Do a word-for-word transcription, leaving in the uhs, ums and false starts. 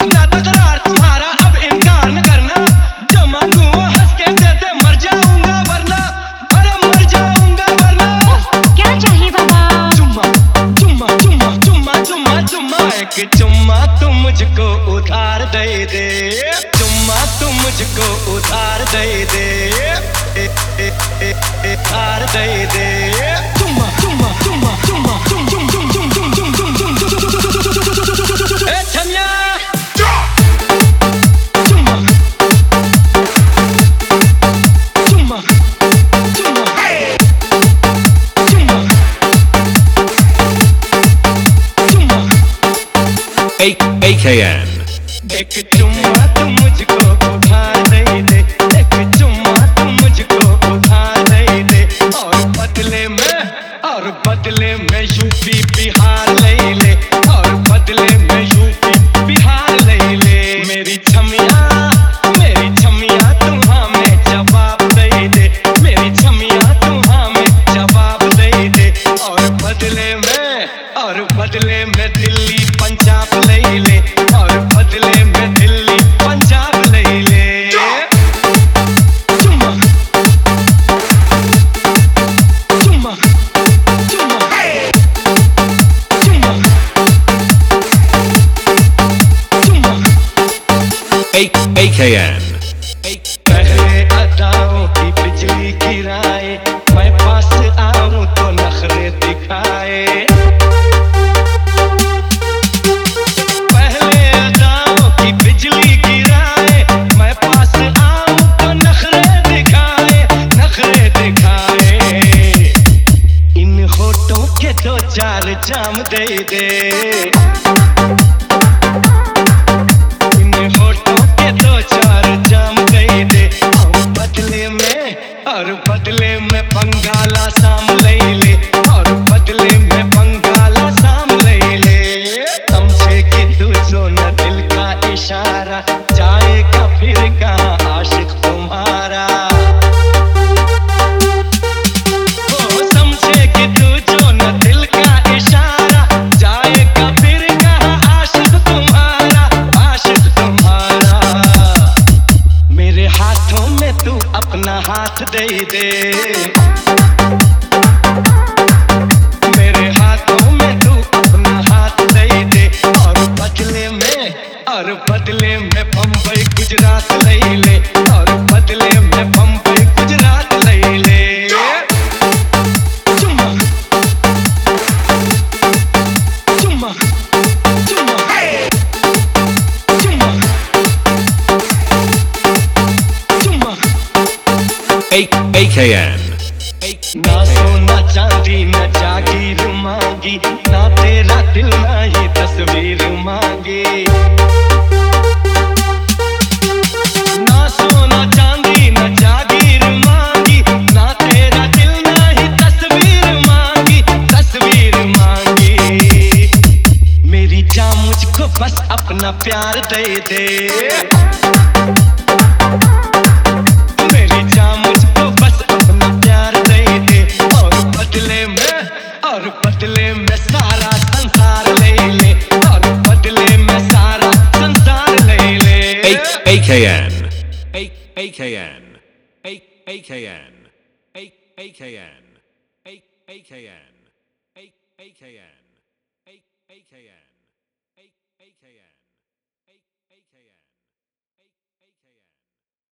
ज्यादा करार तुम्हारा अब इनकार न करना, जमा दूं हंस के दे दे मर जाऊंगा वरना, अरे मर जाऊंगा वरना। क्या चाहिए बाबा? चुम्मा चुम्मा चुम्मा चुम्मा चुम्मा चुम्मा, एक चुम्मा तू मुझको उधार दे दे, चुम्मा तू मुझको उधार दे दे, उधार दे दे। चुम्मा चुम्मा चुम्मा चुम्मा चुम चुम चुम चुम चुम चुम चुम चुम चुम। ए छमिया चुम्मा चुम्मा चुम्मा चुम्मा चुम्मा। A K N एक चुम्मा तू मुझको उधार दे दे, एक चुम्मा तू मुझको उधार दे दे, और बदले में और बदले में यूपी बिहार ले ले, और बदले में यूपी बिहार ले ले। मेरी छमिया मेरी छमिया तू हमें जवाब दे दे, मेरी छमिया तू हमें जवाब दे दे, और बदले में और बदले में दिल्ली पंजाब ले ले, और बदले में दिल्ली पंजाब ले ले। चुम्मा चुम्मा चुम्मा चुम्मा चुम्मा। A K N पहले अदाओं की बिजली गिराए, मैं पास आऊं तो नखरे दिखाए, पहले अदाओं की बिजली गिराए, मैं पास आऊं तो नखरे दिखाए, नखरे दिखाए। इन होठों के दो चार जाम दे दे, इन होठों के दो चार जाम दे दे, और बदले में और बदले में बंगाला साम ले ले, और बदले में बंगाला साम ले ले। समझे कि तू जो न दिल का इशारा, जाएगा फिर कहाँ आशिक तुम्हारा। ओ समझे कि तू जो न दिल का इशारा, जाएगा फिर कहाँ आशिक तुम्हारा, आशिक तुम्हारा। मेरे हाथों में तू अपना हाथ दे दे, मेरे हाथों में तू अपना हाथ दे दे, और बदले में और बदले में बम्बई गुजरात ले ले, और बदले में बम्बई गुजरात ले ले। चुम्मा चुम्मा चुम्मा चुम्मा चुम्मा। A K N ना सोना चांदी न जागीर मांगी, ना तेरा दिल ना ही तस्वीर मांगी, ना सोना चांदी न जागीर मांगी, ना तेरा दिल ना ही तस्वीर मांगी, तस्वीर मांगी। मेरी जान मुझको बस अपना प्यार दे दे, मेरी जान मुझको बस अपना प्यार दे दे, और बदले में और बदले में सारा संसार ले ले, और बदले में सारा संसार ले ले। A K N A K N A K N A K N A K N A K N A K N A K N